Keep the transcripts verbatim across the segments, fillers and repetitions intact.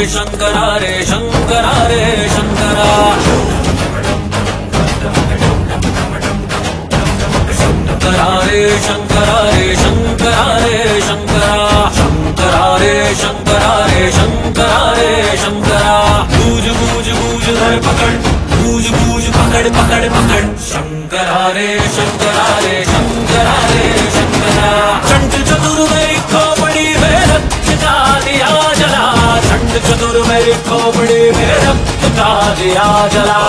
शंकरा रे शंकरा रे शंकरा शंकरा रे शंकरा रे शंकरा रे शंकरा शंकरा रे शंकरा रे शंकरा रे शंकरा बूझ बूझ बूझ धर पकड़ बूझ बूझ पकड़ पकड़ पकड़ शंकरा रे शंकरा रे शंकरा रे शंकरा चंड चतुर मेरी खोपड़ी में रक्त का दिया जला चंड चतुर मेरी खोपड़ी में रक्त का दिया जला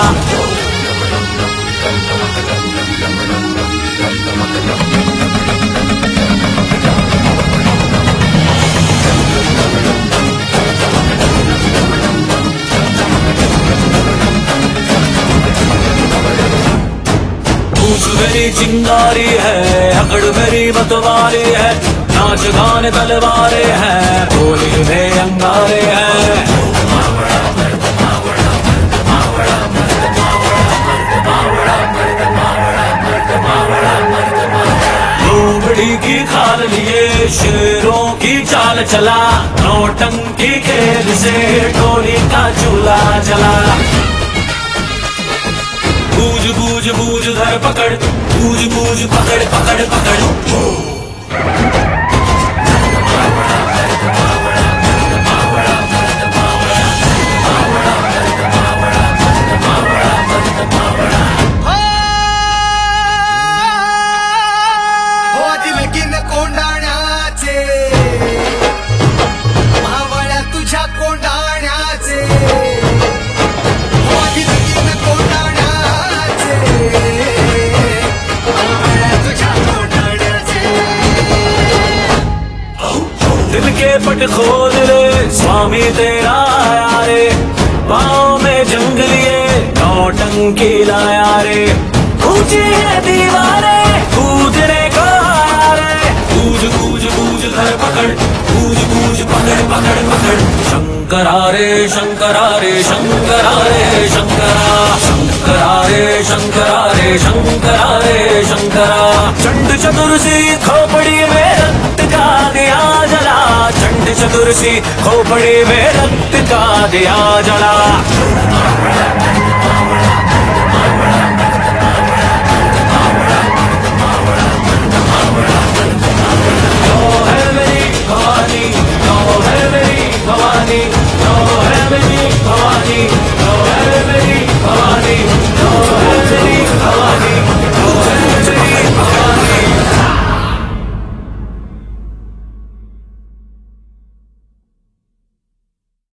पूछ मेरी चिंगारी है अकड़ मेरी मतवारी है नाच गान तलवारे हैं बोली में अंगारे हैं लोमड़ी की खाल लिए शेरों की चाल चला नौटंकी खेल से टोली का चूल्हा जला बूझ बूझ बूझ धर पकड़ बूझ बूझ पकड़ पकड़ पकड़ दिल के पट खोल रे स्वामी तेरा आया रे पाँव में जंग लिए नौटंकी लाया रे ऊंची है दीवारे कूदने को आया रे बूझ बूझ बूझ धर पकड़ बूझ बूझ पकड़ पकड़ पकड़ शंकरा रे शंकरा रे शंकरा रे शंकरा शंकरा रे शंकरा रे शंकरा रे शंकरा चंड चतुर सी खोपड़ी में रक्त का दिया जला चंड चतुर सी खोपड़ी में रक्त का दिया जला जो है मेरी भवानी जो है मेरी भवानी जो है मेरी भवानी